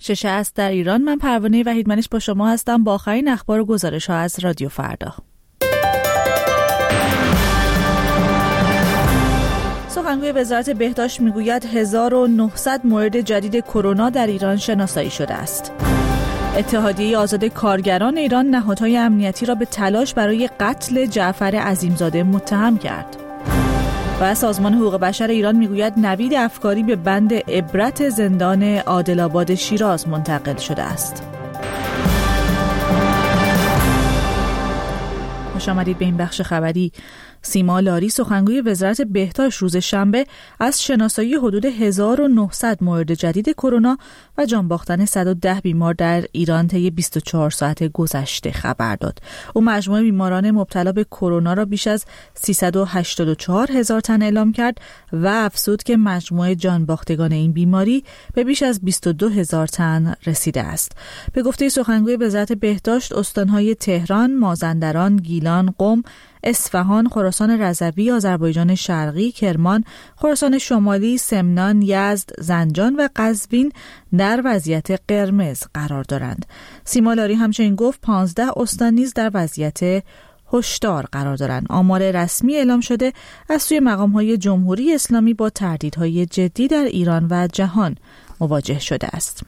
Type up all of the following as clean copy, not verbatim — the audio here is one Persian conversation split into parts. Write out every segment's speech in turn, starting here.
شش است در ایران. من پروانه وحیدمنش با شما هستم با آخرین اخبار و گزارش‌ها از رادیو فردا. سخنگوی وزارت بهداشت میگوید 1900 مورد جدید کرونا در ایران شناسایی شده است. اتحادیه آزاد کارگران ایران نهادهای امنیتی را به تلاش برای قتل جعفر عظیمزاده متهم کرد. و سازمان حقوق بشر ایران میگوید نوید افکاری به بند عبرت زندان عادل‌آباد شیراز منتقل شده است. خوش آمدید به این بخش خبری. سیما لاری سخنگوی وزارت بهداشت روز شنبه از شناسایی حدود 1900 مورد جدید کرونا و جان باختن 110 بیمار در ایران طی 24 ساعت گذشته خبر داد. او مجموع بیماران مبتلا به کرونا را بیش از 384,000 تن اعلام کرد و افزود که مجموع جان باختگان این بیماری به بیش از 22,000 تن رسیده است. به گفته سخنگوی وزارت بهداشت استانهای تهران، مازندران، گیلان، قم، اصفهان، خراسان رضوی، آذربایجان شرقی، کرمان، خراسان شمالی، سمنان، یزد، زنجان و قزوین در وضعیت قرمز قرار دارند. سیما لاری همچنین گفت 15 استان نیز در وضعیت هشدار قرار دارند. آمار رسمی اعلام شده از سوی مقام‌های جمهوری اسلامی با تهدیدهای جدی در ایران و جهان مواجه شده است.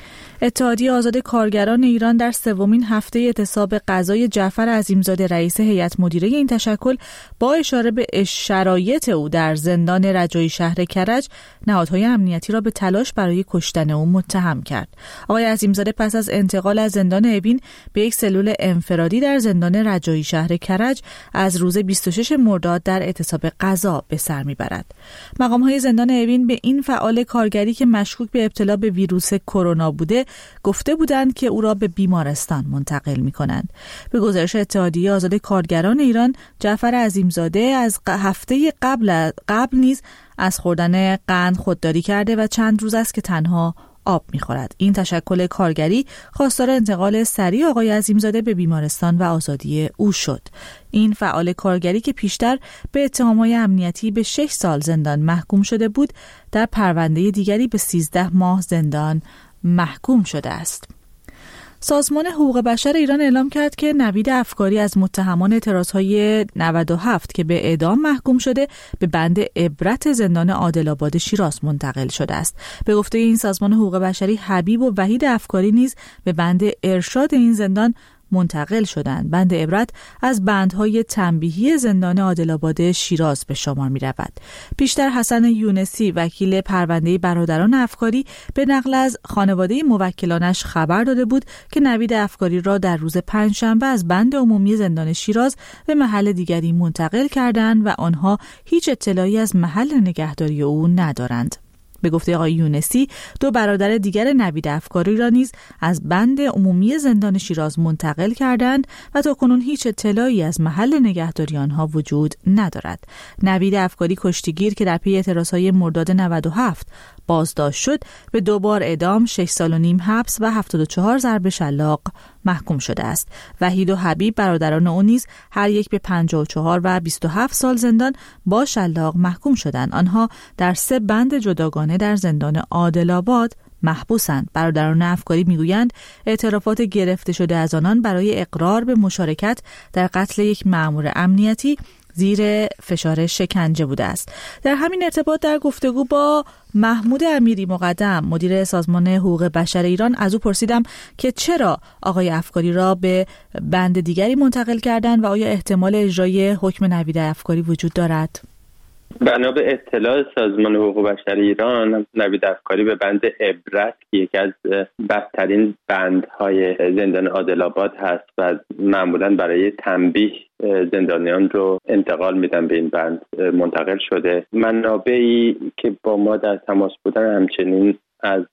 اتحادیه آزاد کارگران ایران در سومین هفته اعتصاب قضای جعفر عظیمزاده رئیس هیئت مدیره این تشکل با اشاره به شرایط او در زندان رجایی شهر کرج نهادهای امنیتی را به تلاش برای کشتن او متهم کرد. آقای عظیمزاده پس از انتقال از زندان اوین به یک سلول انفرادی در زندان رجایی شهر کرج از روز 26 مرداد در اعتصاب قضا به سر میبرد. مقام‌های زندان اوین به این فعال کارگری که مشکوک به ابتلا به ویروس کرونا بوده گفته بودند که او را به بیمارستان منتقل می‌کنند. به گزارش اتحادیه آزاد کارگران ایران، جعفر عظیمزاده از هفته قبل نیز از خوردن قند خودداری کرده و چند روز است که تنها آب می‌خورد. این تشکل کارگری خواستار انتقال سریع آقای عظیمزاده به بیمارستان و آزادی او شد. این فعال کارگری که پیشتر به اتهام‌های امنیتی به 6 سال زندان محکوم شده بود، در پرونده دیگری به 13 ماه زندان محکوم شده است. سازمان حقوق بشر ایران اعلام کرد که نوید افکاری از متهمان اعتراضهای 97 که به اعدام محکوم شده به بند عبرت زندان عادل‌آباد شیراز منتقل شده است. به گفته این سازمان حقوق بشری، حبیب و وحید افکاری نیز به بند ارشاد این زندان منتقل شدند. بند عبرت از بندهای تنبیهی زندان عادل‌آباد شیراز به شمار می رود. پیشتر حسن یونسی وکیل پرونده برادران افکاری به نقل از خانواده موکلانش خبر داده بود که نوید افکاری را در روز پنجشنبه از بند عمومی زندان شیراز به محل دیگری منتقل کردند و آنها هیچ اطلاعی از محل نگهداری او ندارند. به گفته آقای یونسی، 2 برادر دیگر نوید افکاری را نیز از بند عمومی زندان شیراز منتقل کردند و تاکنون هیچ اطلاعی از محل نگهداری آنها وجود ندارد. نوید افکاری کشتیگیر که در پی اعتراضهای مرداد 97 بازداشت شد، به 2 بار اعدام، 6 سال و نیم حبس و 74 ضرب شلاق محکوم شده است. وحید و حبیب برادران او نیز هر یک به 54 و 27 سال زندان با شلاق محکوم شدند. آنها در 3 بند جداگانه در زندان عادل‌آباد محبوسند. برادران افکاری میگویند اعترافات گرفته شده از آنان برای اقرار به مشارکت در قتل یک مأمور امنیتی زیر فشار شکنجه بوده است. در همین ارتباط در گفتگو با محمود امیری مقدم مدیر سازمان حقوق بشر ایران از او پرسیدم که چرا آقای افکاری را به بند دیگری منتقل کردند و آیا احتمال اجرای حکم نوید افکاری وجود دارد؟ بنا به اطلاع سازمان حقوق بشر ایران، نوید افکاری به بند عبرت که یکی از بدترین بندهای زندان عادل‌آباد هست و معمولا برای تنبیه زندانیان رو انتقال میدن به این بند منتقل شده. منابعی که با ما در تماس بودن همچنین از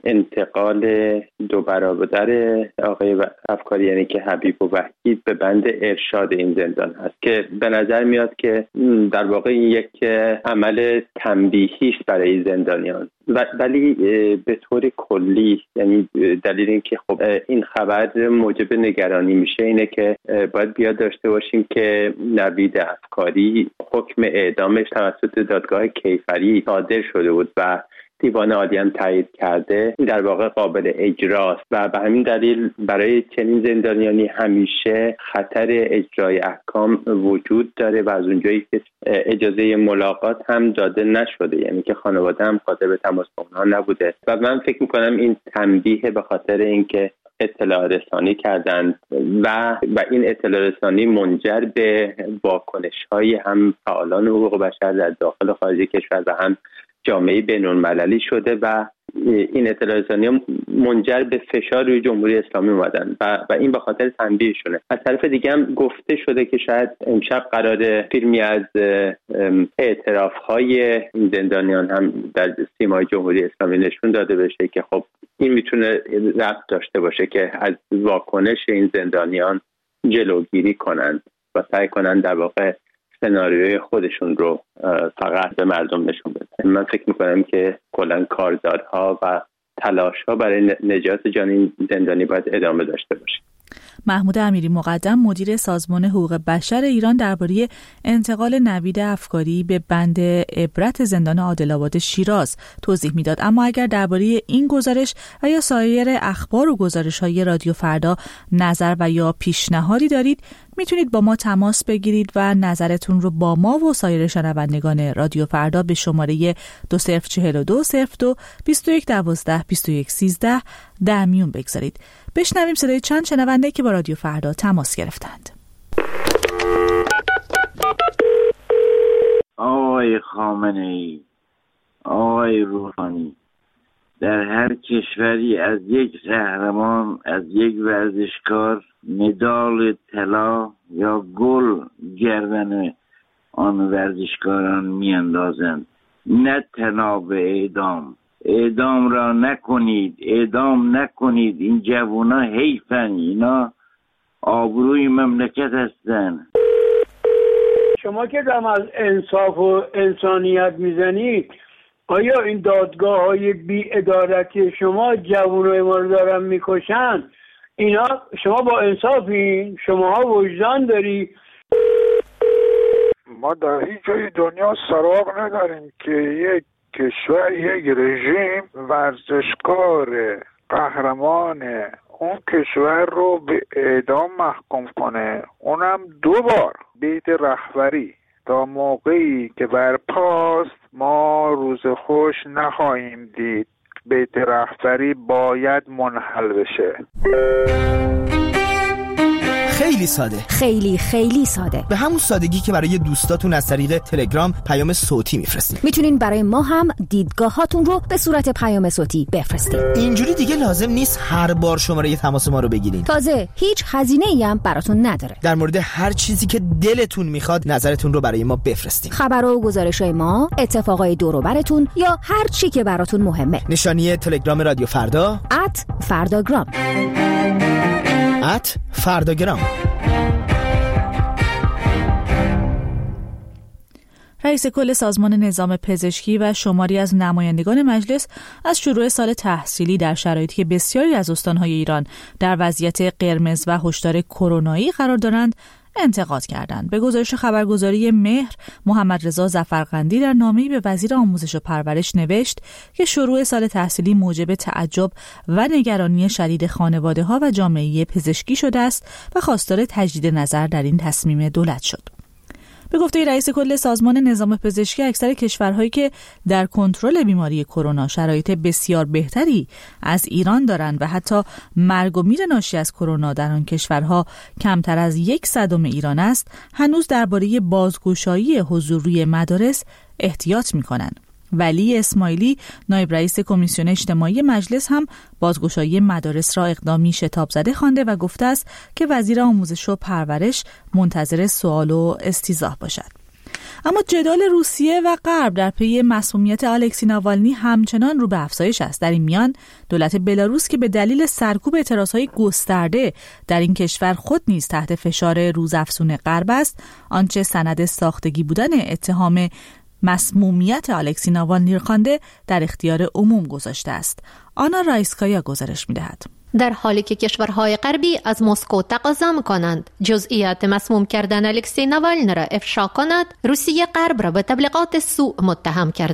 انتقال 2 برادر آقای افکاری یعنی که حبیب و وحید به بند ارشاد این زندان هست که به نظر میاد که در واقع این یک عمل تنبیهی است برای زندانیان. ولی به طور کلی یعنی دلیل این که خب این خبر موجب نگرانی میشه اینه که باید بیاد داشته باشیم که نوید افکاری حکم اعدامش توسط دادگاه کیفری صادر شده بود و دیوان عالی هم تایید کرده، این در واقع قابل اجراست و به همین دلیل برای چنین زندانیانی همیشه خطر اجرای احکام وجود داره و از اونجایی که اجازه ملاقات هم داده نشده، یعنی که خانواده هم قادر به تماس با اونها نبوده و من فکر میکنم این تنبیه به خاطر اینکه اطلاع رسانی کردند و این اطلاع رسانی منجر به واکنش‌های هم فعالان حقوق بشر در داخل و خارج کشور و هم جامعه بین‌المللی شده و این اطلاع رسانی منجر به فشار روی جمهوری اسلامی اومدن و این به خاطر تنبیهشونه. از طرف دیگه هم گفته شده که شاید امشب قراره فیلمی از اعتراف‌های این زندانیان هم در سیمای جمهوری اسلامی نشون داده بشه که خب این میتونه ربط داشته باشه که از واکنش این زندانیان جلوگیری کنند و سعی کنند در واقع سناریوی خودشون رو فقط به مردم نشون بدن. من فکر میکنم که کلاً کارزارها و تلاش‌ها برای نجات جان این زندانی باید ادامه داشته باشه. محمود امیری مقدم مدیر سازمان حقوق بشر ایران درباره انتقال نوید افکاری به بند عبرت زندان عادل‌آباد شیراز توضیح میداد. اما اگر درباره این گزارش و یا سایر اخبار و گزارش‌های رادیو فردا نظر و یا پیشنهادی دارید میتونید با ما تماس بگیرید و نظرتون رو با ما و سایر شنوندگان رادیو فردا به شماره 2042 02 21 12 21 13 در میون بگذارید. بشنویم صدای چند شنونده که با رادیو فردا تماس گرفتند. آقای خامنه‌ای، آقای روحانی، در هر کشوری از یک قهرمان، از یک ورزشکار مدال طلا یا گل گردن آن ورزشکاران میاندازند، نه تنها به اعدام. اعدام را نکنید، اعدام نکنید. این جوونا حیفن، اینا آبروی مملکت هستن. شما که دم از انصاف و انسانیت میزنید، آیا این دادگاه های بی ادارتی شما جوانای ما رو دارن میکشن؟ اینا شما با انصافین؟ شماها وجدان داری؟ ما در هیچ جای دنیا سراغ نداریم که یک کشور، یک رژیم ورزشکار قهرمان اون کشور رو به اعدام محکوم کنه، اونم 2 بار بیت رهبری. تا موقعی که برپاست ما روز خوش نخواهیم دید. بیت رهبری باید منحل بشه. خیلی ساده، خیلی ساده، به همون سادگی که برای دوستاتون از طریق تلگرام پیام صوتی میفرستین. میتونین برای ما هم دیدگاهاتون رو به صورت پیام صوتی بفرستین. اینجوری دیگه لازم نیست هر بار شماره تماس ما رو بگیرین. تازه هیچ هزینه‌ای هم براتون نداره. در مورد هر چیزی که دلتون میخواد نظرتون رو برای ما بفرستین. خبرها و گزارش‌های ما، اتفاقای دور و براتون یا هر چی که براتون مهمه. نشانی تلگرام رادیو فردا @فرداگرام. فرداگرام. رئیس کل سازمان نظام پزشکی و شماری از نمایندگان مجلس از شروع سال تحصیلی در شرایطی که بسیاری از استان‌های ایران در وضعیت قرمز و هشدار کرونایی قرار دارند انتقاد کردند. به گزارش خبرگزاری مهر، محمد رضا ظفرقندی در نامه‌ای به وزیر آموزش و پرورش نوشت که شروع سال تحصیلی موجب تعجب و نگرانی شدید خانواده‌ها و جامعه پزشکی شده است و خواستار تجدید نظر در این تصمیم دولت شد. به گفته رئیس کل سازمان نظام پزشکی، اکثر کشورهایی که در کنترل بیماری کرونا شرایط بسیار بهتری از ایران دارند و حتی مرگ و میر ناشی از کرونا در آن کشورها کمتر از 1/100 ایران است، هنوز درباره بازگشایی حضور روی مدارس احتیاط می‌کنند. ولی اسماعیلی، نایب رئیس کمیسیون اجتماعی مجلس، هم بازگشایی مدارس را اقدامی شتاب زده خوانده و گفته است که وزیر آموزش و پرورش منتظر سوال و استیضاح باشد. اما جدال روسیه و غرب در پی مسمومیت الکسی ناوالنی همچنان رو به افزایش است. در این میان دولت بلاروس که به دلیل سرکوب اعتراضهای گسترده در این کشور خود نیز تحت فشار روزافزون غرب است، آنچه سند ساختگی بودن اتهام مسمومیت الکسی ناوالنی خوانده در اختیار عموم گذاشته است. آنا رایسکایا گزارش می‌دهد. در حالی که کشورهای غربی از مسکو تقاضا می‌کنند جزئیات مسموم کردن الکسی ناوالنی را افشا کند، روسیه غرب را به تبلیغات سوء متهم کرده.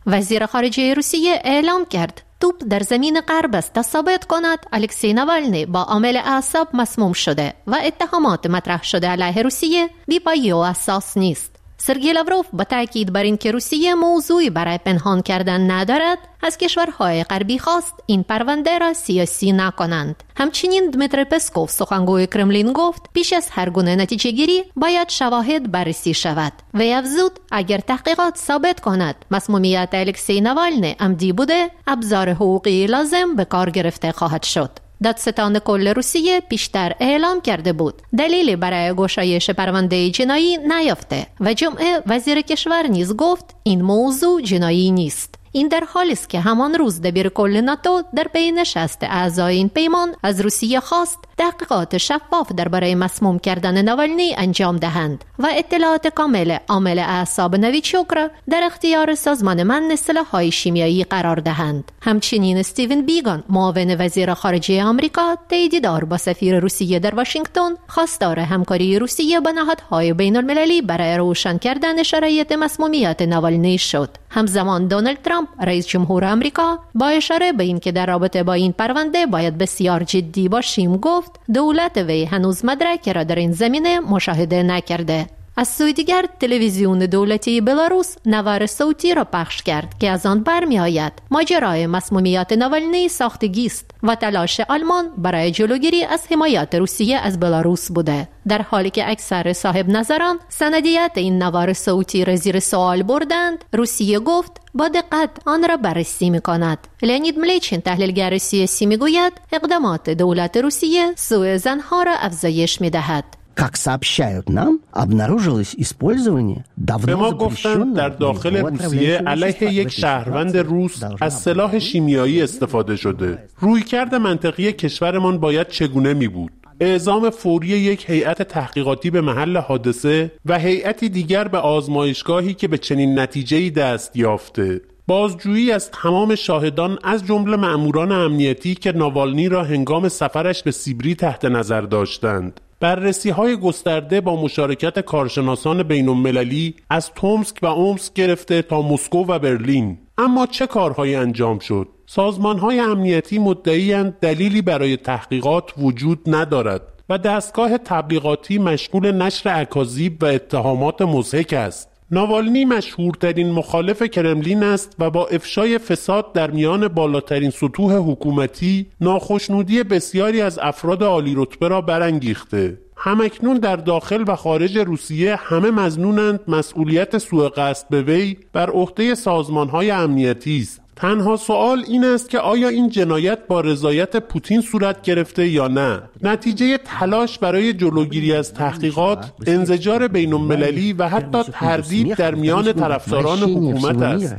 وزیر خارجه روسیه اعلام کرد توپ در زمین غرب است تا ثابت کند الکسی نوالنی با عامل اعصاب مسموم شده و اتهامات مطرح شده علیه روسیه بی‌پایه و اساس نیست. سرگئی لاوروف با تاکید بر این که روسیه موضوعی برای پنهان کردن ندارد، از کشورهای غربی خواست این پرونده را سیاسی نکنند. همچنین دمیتری پسکوف سخنگوی کرملین گفت پیش از هر گونه نتیجه گیری باید شواهد بررسی شود. وی افزود اگر تحقیقات ثابت کند مسمومیت الکسی نوالنی عمدی بوده، ابزار حقوقی لازم به کار گرفته خواهد شد. دادستان کل روسیه پیشتر اعلام کرده بود دلیلی برای گشایش پرونده جنایی نیافته و جمعه وزیر کشور نیز گفت این موضوع جنایی نیست. این در حالی است که همان روز دبیر کل ناتو در پی نشست اعضای این پیمان از روسیه خواست تحقیقات شفاف درباره مسموم کردن نوالنی انجام دهند و اطلاعات کامل عامل اعصاب نویچوک را در اختیار سازمان منع سلاح‌های شیمیایی قرار دهند. همچنین استیون بیگان معاون وزیر خارجه آمریکا طی دیدار با سفیر روسیه در واشنگتن خواستار همکاری روسیه با نهادهای بین‌المللی برای روشن کردن شرایط مسمومیت نوالنی شد. همزمان دونالد ترامپ رئیس جمهور آمریکا با اشاره به این که در رابطه با این پرونده باید بسیار جدی باشیم گفت دولت وی هنوز مدرکی را در این زمینه مشاهده نکرده. از سوی دیگر تلویزیون دولتی بلاروس نوار صوتی را پخش کرد که از آن برمی آید ماجرای مسمومیت نوالنی ساختگی است و تلاش آلمان برای جلوگیری از حمایت روسیه از بلاروس بوده، در حالی که اکثر صاحب نظران سندیت این نوار صوتی را زیر سوال بردند. روسیه گفت با دقت آن را بررسی می‌کند. لئونید ملیچین تحلیلگر سیاسی می‌گوید اقدامات دولت روسیه سوء زن‌ها را افزایش می‌دهد. Как сообщают нам, обнаружилось использование давно به ما گفتند در داخل روسیه علیه یک شهروند روس از سلاح شیمیایی استفاده شده. رویکرد منطقی کشورمان باید چگونه می بود؟ اعزام فوری یک هیئت تحقیقاتی به محل حادثه و هیئتی دیگر به آزمایشگاهی که به چنین نتیجه‌ای دست یافته. بازجویی از تمام شاهدان از جمله مأموران امنیتی که ناوالنی را هنگام سفرش به سیبری تحت نظر داشتند. بررسی‌های گسترده با مشارکت کارشناسان بین‌المللی از تومسک و اومسک گرفته تا مسکو و برلین. اما چه کارهایی انجام شد؟ سازمان‌های امنیتی مدعی‌اند دلیلی برای تحقیقات وجود ندارد و دستگاه تبلیغاتی مشغول نشر اکاذیب و اتهامات مضحک است. ناوالنی مشهورترین مخالف کرملین است و با افشای فساد در میان بالاترین سطوح حکومتی ناخشنودی بسیاری از افراد عالی رتبه را برانگیخته. همکنون در داخل و خارج روسیه همه مظنونند مسئولیت سوء قصد به وی بر عهده سازمان‌های امنیتی است. تنها سوال این است که آیا این جنایت با رضایت پوتین صورت گرفته یا نه؟ نتیجه تلاش برای جلوگیری از تحقیقات، انزجار بین‌المللی و حتی تردید در میان طرفداران حکومت است.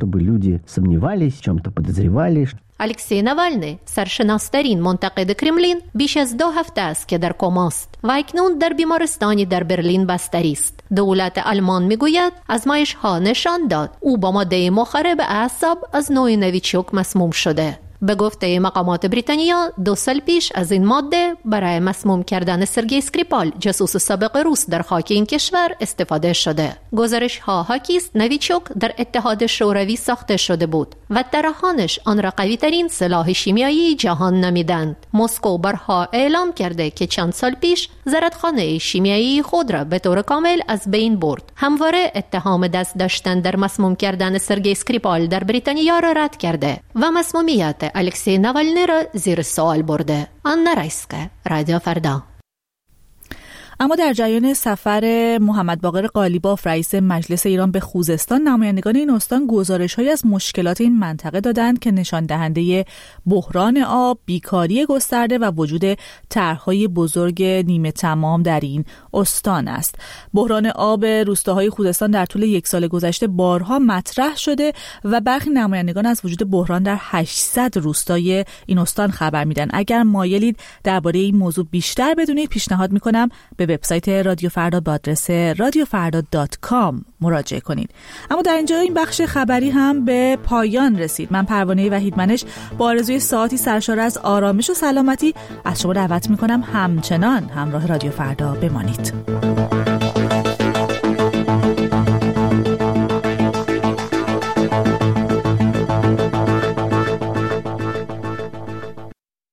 الکسی نوالنی سرشناسترین منتقد کرملین بیش از 2 هفته است که در کما است و اکنون در بیمارستانی در برلین بستری است. دولت آلمان میگوید آزمایش‌ها نشان داد او با ماده مخرب اعصاب از نوع نویچوک مسموم شده. به گفته مقامات بریتانیا 2 سال پیش از این ماده برای مسموم کردن سرگئی اسکریپال جاسوس سابق روس در خاک این کشور استفاده شده. گزارش ها حاکی است نویچوک در اتحاد شوروی ساخته شده بود و طراحانش آن را قوی ترین سلاح شیمیایی جهان نامیدند. مسکو بارها اعلام کرده که چند سال پیش زرادخانه شیمیایی خود را به طور کامل از بین برد. همواره اتهام دست داشتن در مسموم کردن سرگئی اسکریپال در بریتانیا را رد کرده و مسمومیت الکسی نوالنی را زیر سوال برده. آنا رایسکه، رادیو فردا. اما در جریان سفر محمد باقر قالیباف رئیس مجلس ایران به خوزستان، نمایندگان این استان گزارش‌هایی از مشکلات این منطقه دادند که نشان دهنده بحران آب، بیکاری گسترده و وجود طرح‌های بزرگ نیمه تمام در این استان است. بحران آب روستاهای خوزستان در طول 1 سال گذشته بارها مطرح شده و برخی نمایندگان از وجود بحران در 800 روستای این استان خبر میدن. اگر مایلید درباره این موضوع بیشتر بدونید، پیشنهاد میکنم به وبسایت رادیو فردا با آدرس radiofarda.com مراجعه کنید. اما در اینجا این بخش خبری هم به پایان رسید. من پروانه وحیدمنش با آرزوی ساعتی سرشار از آرامش و سلامتی از شما دعوت میکنم همچنان همراه رادیو فردا بمانید.